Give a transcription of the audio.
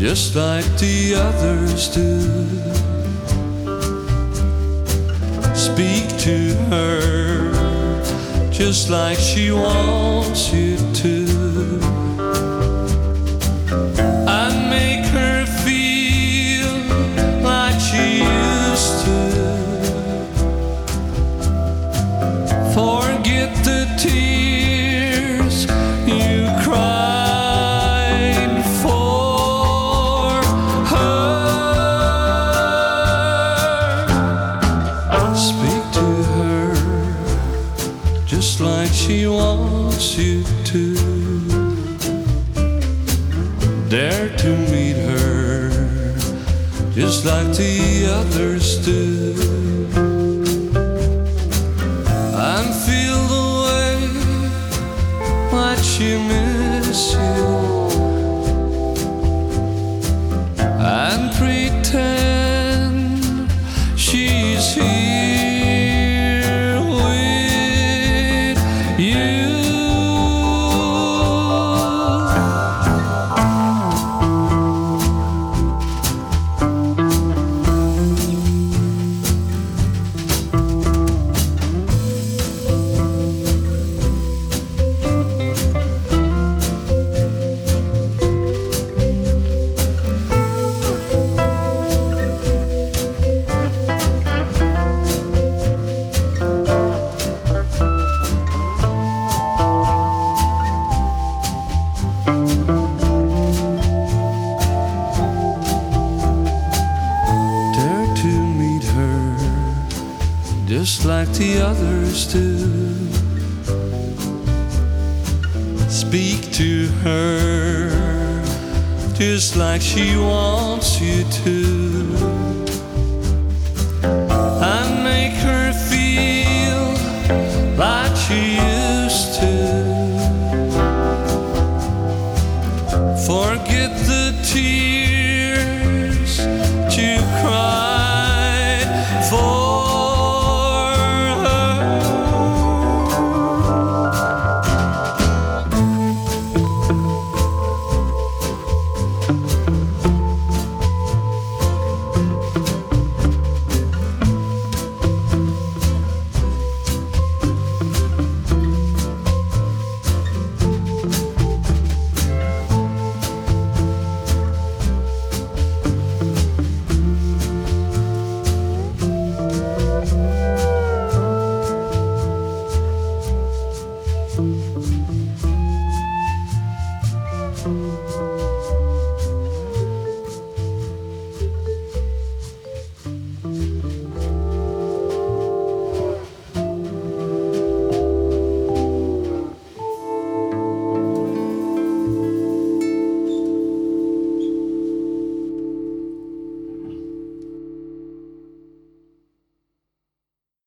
just like the others do. Speak to her just like she wants you to. And make her feel like she used to. Forget the tears you cried for her. Speak to her just like she wants you to. Dare to meet her just like the others do. And feel the way like she miss you. And pretend she's here with you. Just like the others do. Speak to her just like she wants you to. And make her feel like she